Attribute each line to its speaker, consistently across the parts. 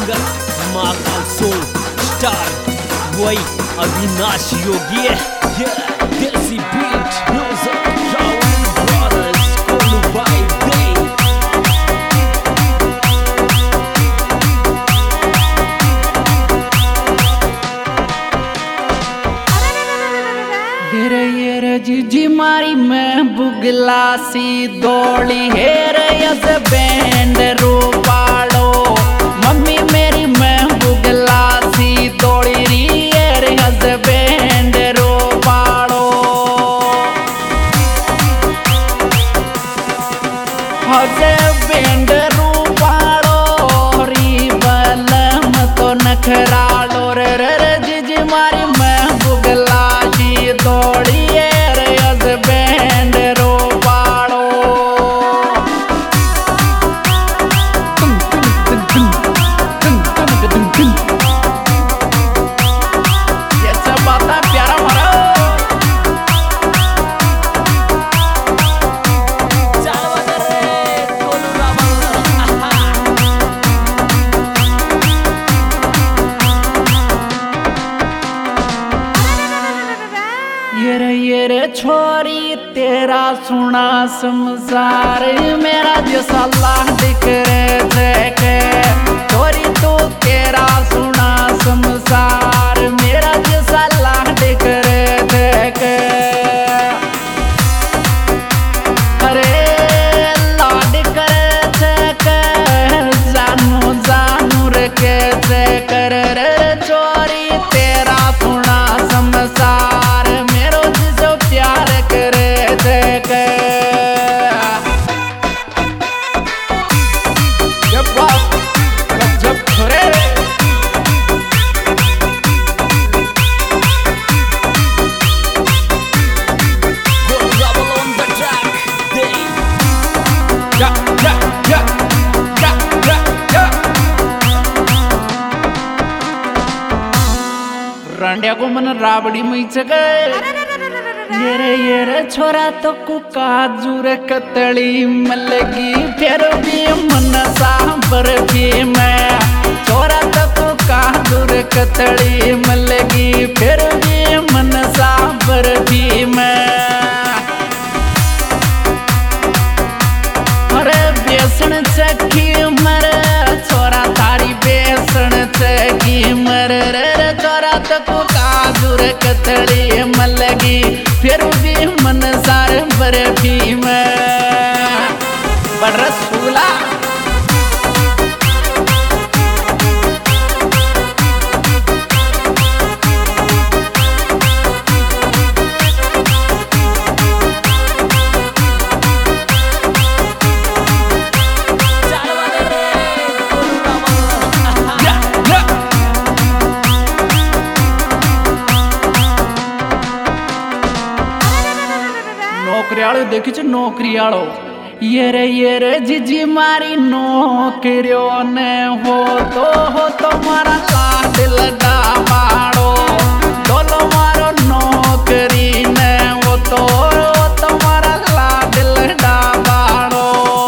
Speaker 1: Singer मालवाल soul star वही अविनाश योगी ये देसी बीट म्यूजिक राहुल ब्रदर्स कोलू बाई दे
Speaker 2: हेरे जीजी मारी मैं बुगला सी दौड़ी हेरे यस बैंड रूपालो मम्मी मेरी मैं बुगला सी दौड़ी री हेरे यस बैंड रूपालो हस बैंड रूपालो री बलम तो नखरालो रे रे जीजी मारी मैं बुगला सी दौड़ी ये छोरी तेरा सुना संसार मेरा जो सलाह दिख रहे थे छोरी तो तेरा सुना संसार मेरा जो सलाह दिख रहे थे अरे लाड करे थे जानू जानू रे कैसे कर रे छोरी तेरा सुना संसार रंडिया को मन राबड़ी मई ये छोरा तो काजू रे कतली मलगी फिर भी मन सांबर भी मैं छोरा तो काजू रे कतली मलगी फिर भी मन सांबर भी मैं अरे बेसन चखी मर छोरा तारी बेसन चखी मर रे छोरा तो काजू रे कतली मलगी फिर भी मन सार बर भी मैं बड़ रसूला नौकरियालो देखी छ नौकरियालो ये रे जीजी मारी नौकरियों ने हो तो मारा लाड लगा मारो डोलो मारो नौकरी ने हो तो मारा लाड लगा मारो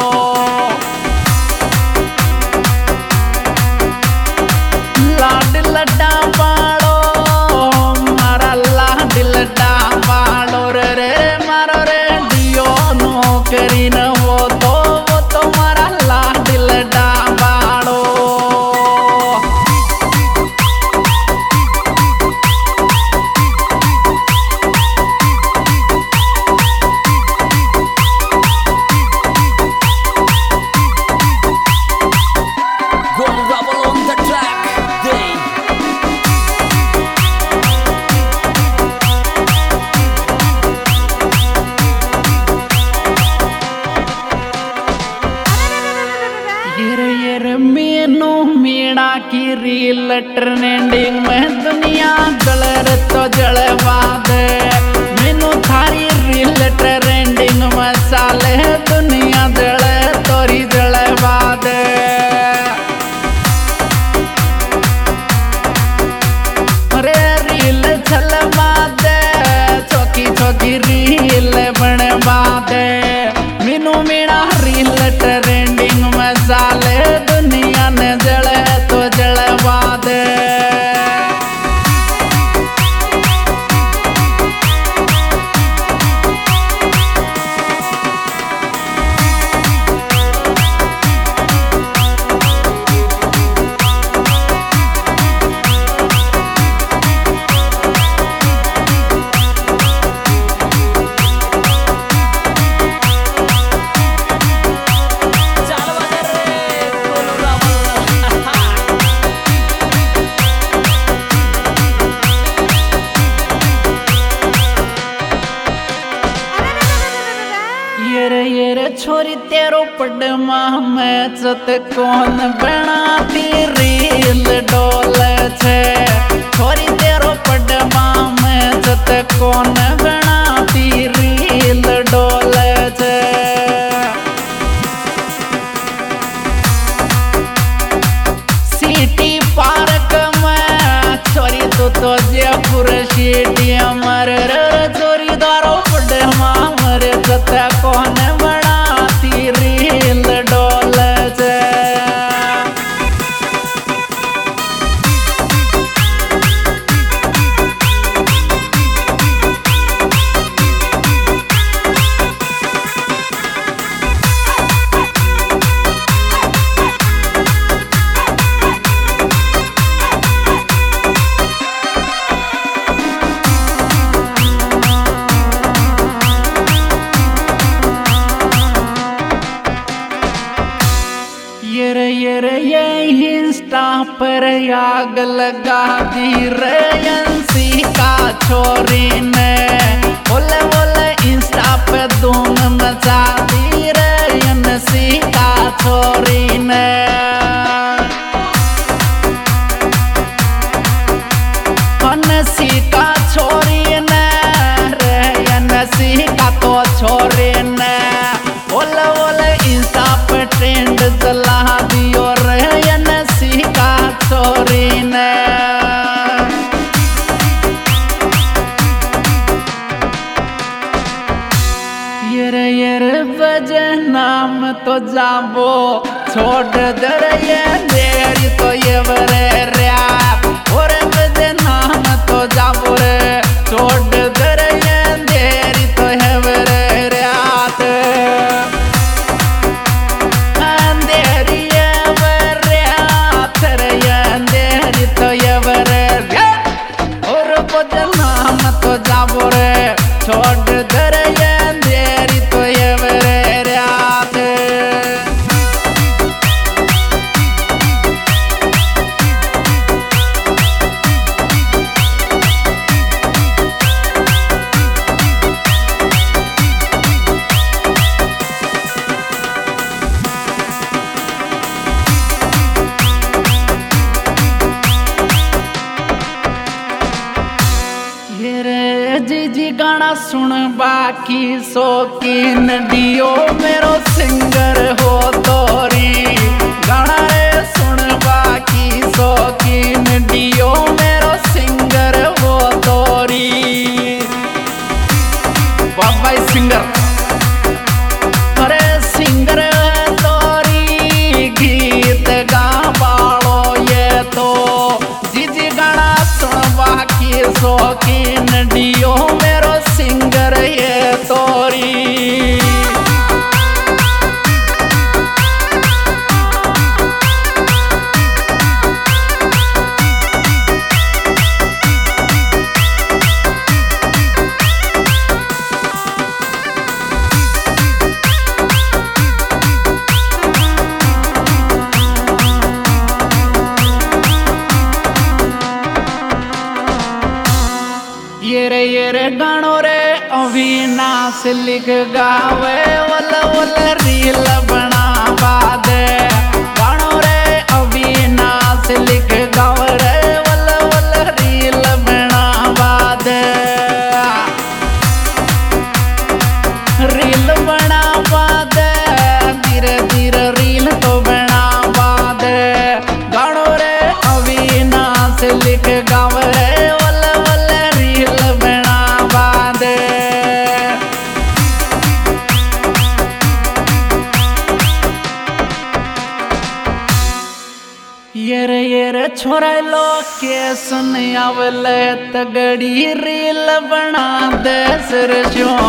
Speaker 2: लाड लड़ा मारो मारा लाड लड़ा मारो रे करी न हो तो वो तुम्हारा लाड लड़ा बाड़ो मेनू मीणा की रील ट्रेंडिंग में दुनिया गलर तो जलवा दे मेनू थारी रील ट्रेंडिंग में साले दुनिया जले तोरी जलवा दे अरे रील चलवा दे चौकी चौकी रील बनवा दे मेनू मीणा रील ट्रेंडिंग में साले दुनिया ने जले तो जले पडमा में चत कौन बनाती रील डोले छे छोरी तेरो पडमा में चत कौन बनाती रील डोले छे। सिटी पार्क में छोरी तो जयपुर सिटी मर छोरी दारो पडमा मरे चत कौन बनाती रील डोले छे। ये इंस्टा पर आग लगा दी रेयंसी का छोरी ने बोले बोले इंस्टा पे धूम मचा दी रेयंसी का छोरी ने। अनसी का छोरी ने रेयंसी का तो छोरी ने बोले बोले इंस्टा पे ट्रेंड चला दियो रेयंसी का छोरी ने। ये बजे नाम तो जाबो छोड़ दर ये देरी तो ये बरे रैप और बजे नाम तो जाबो रे छोड़ दर ये देरी तो है बरे रैप अंधेरी ये बरे आतर ये अंधेरी तो ये बरे रैप और बजे नाम तो जाबो रे छोड़ दर ये अंधेरी तो ये बरे रैप। जी गाना सुन बाकी शौकीन डियो मेरो सिंगर हो तोरी गाना रे सुन बाकी शौकीन डियो मेरो सिंगर हो तोरी। बाबा सिंगर अरे सिंगर तोरी गीत गा बाड़ो ये तो जी गाना सुन बाकी शौकीन डियो मेरो सिंगर ये तोरी। ये रे गानो रे अविनाश लिख गावे वल वल रील बनावा दे गानो रे अविनाश लिख गावे रे वल वल रील बनावा दे रील बनावा दे धीरे धीरे रील तो बनावा दे गानो रे अविनाश लिख गावे रे वल वल रील बनावा दे। ये रे छोरा लोकेशन आवले तगड़ी रील बना दे सिर जो